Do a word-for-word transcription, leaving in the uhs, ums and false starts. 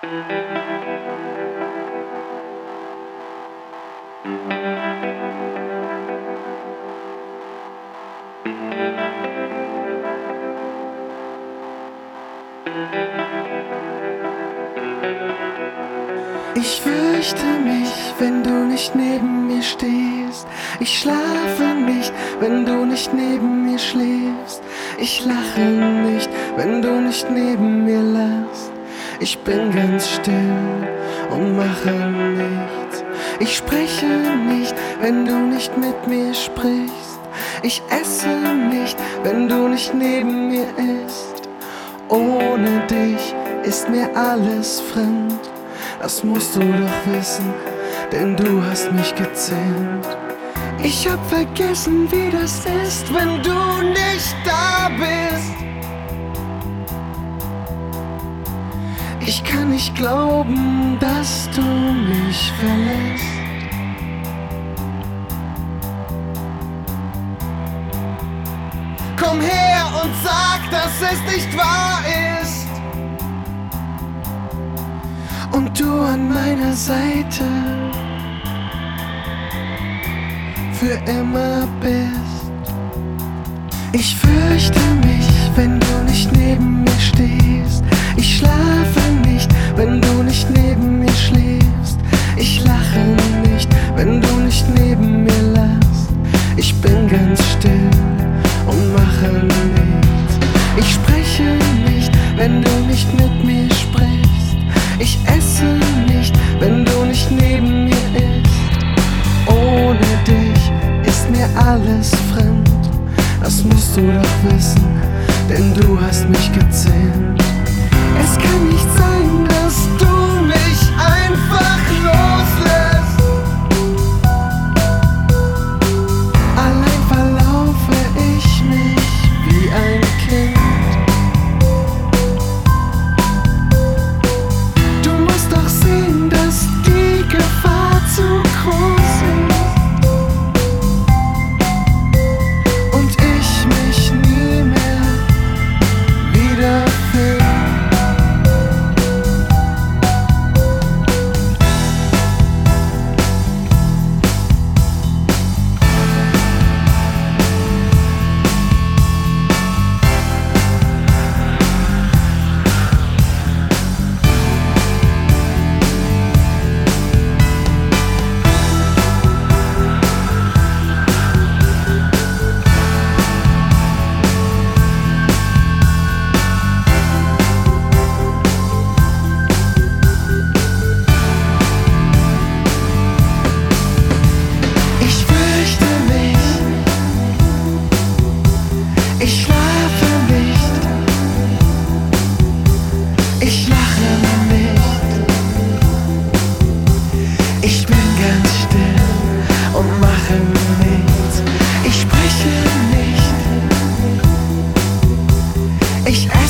Ich fürchte mich, wenn du nicht neben mir stehst. Ich schlafe nicht, wenn du nicht neben mir schläfst. Ich lache nicht, wenn du nicht neben mir lachst. Ich bin ganz still und mache nichts. Ich spreche nicht, wenn du nicht mit mir sprichst. Ich esse nicht, wenn du nicht neben mir isst. Ohne dich ist mir alles fremd. Das musst du doch wissen, denn du hast mich gezähmt. Ich hab vergessen, wie das ist, wenn du nicht da bist. Ich kann nicht glauben, dass du mich verlässt. Komm her und sag, dass es nicht wahr ist und du an meiner Seite für immer bist. Ich fürchte mich, wenn du nicht neben mir stehst. Ich schlafe nicht, wenn du nicht neben mir schläfst. Ich lache nicht, wenn du nicht neben mir lachst. Ich bin ganz still und mache nichts. Ich spreche nicht, wenn du nicht mit mir sprichst. Ich esse nicht, wenn du nicht neben mir isst. Ohne dich ist mir alles fremd. Das musst du doch wissen, denn du hast mich gezähmt. Es kann nicht sein, dass du mich einfach loslässt. Allein verlaufe ich mich wie ein Kind. Du musst doch sehen, dass die Gefahr zu groß ist und ich mich nie mehr wiederfinde. Ich schlafe nicht, ich lache nicht. Ich bin ganz still und mache nichts. Ich spreche nicht, ich